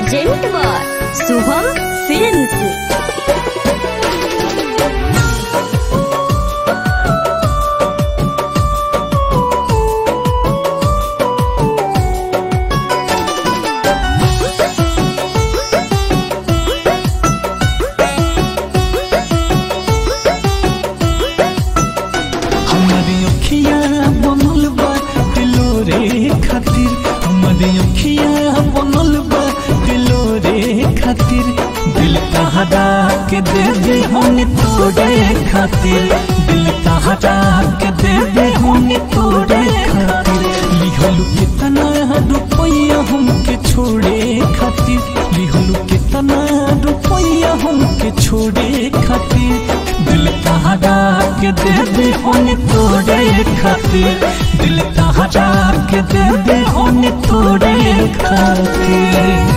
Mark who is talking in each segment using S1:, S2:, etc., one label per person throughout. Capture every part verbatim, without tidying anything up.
S1: Present by Shubham films.
S2: खातिर हमारे अखियाँ बनल बा दिलो रे खातिर दिल तहरा के दे दे हम तोरे खातिर दिल तहरा के दे दे हम तोरे खातिर लिहलू कितना रुपया हमके छोड़े खातिर लिहलू कितना रुपया हमके छोड़े खातिर दिल तहरा के दे दे हम तोरे खातिर दिल तहरा के दे दे हम तोरे खातिर।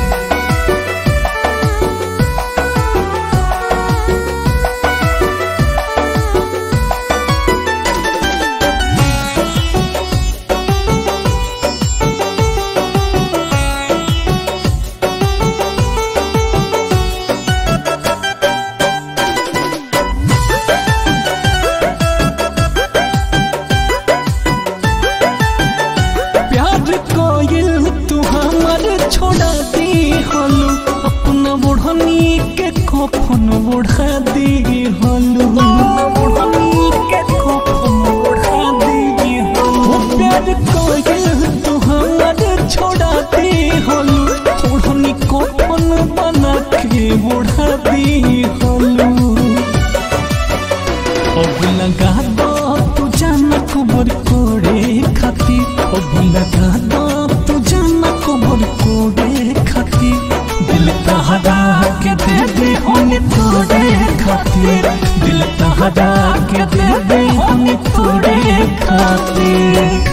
S2: तू हमार छोड़ा दी हलू अपना बुढ़नी के कफन बुढ़ा दी हलू बुढ़नी के कफन बुढ़ा दी हलू प्यार कोयल तू हमार छोड़ा दी हलू बुढ़नी कफन बना के बुढ़ा दी हलू अब लगा दो तू जाना खबर कोड़े खातिर अब लगा दो तू जाना खबर कोड़े खातिर दिल तहरा के दे दे हम तोड़े खातिर दिल तहरा के दे दे हम तोड़े खातिर।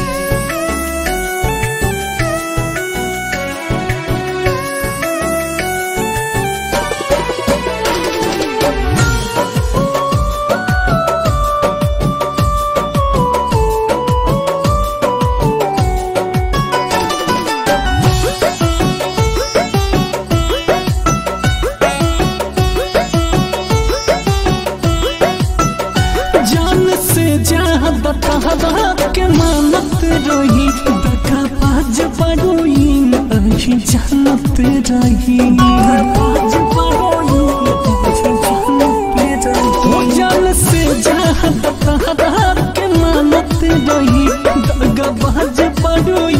S2: तहरा के मानत रही दगा बाज बड़ोई अही जानत रही।